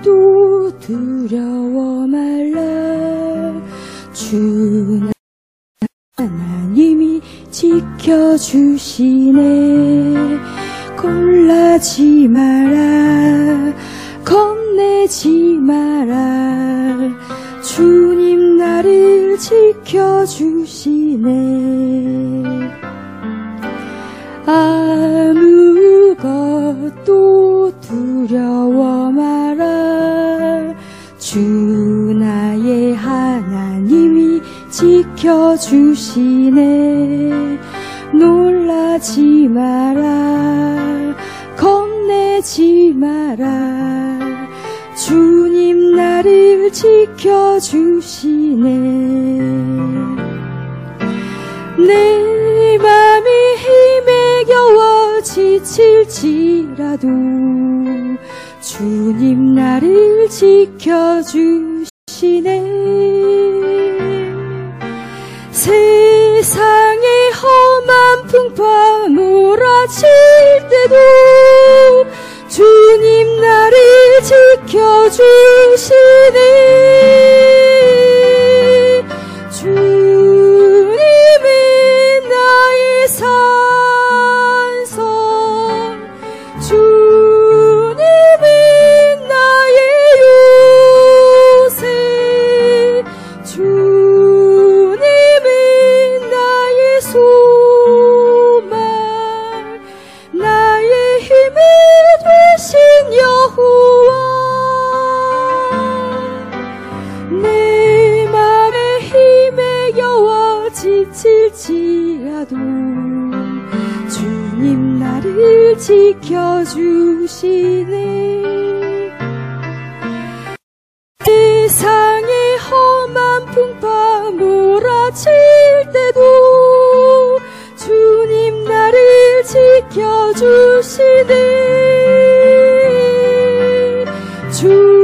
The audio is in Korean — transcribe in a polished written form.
또 두려워 말라. 주 하나님이 지켜주시네. 놀라지 마라, 겁내지 마라. 주님 나를 지켜주시네. 아무것도 두려워 마라. 주 나의 하나님이 지켜주시네. 놀라지 마라, 겁내지 마라. 주님 나를 지켜주시네. 내 맘이 힘에 겨워 지칠지라도 주님 나를 지켜주시네. 세상의 험한 풍파 몰아칠 때도 주님 나를 지켜주시네. 주님은 나의 산성, 주님은 나의 요새, 주님은 나의 소망, 나의 힘이 되신 여호와. 내 맘의 힘에 겨워 지칠지라도 주님 나를 지켜주시네. 세상의 험한 풍파 몰아칠 때도 주님 나를 지켜주시네.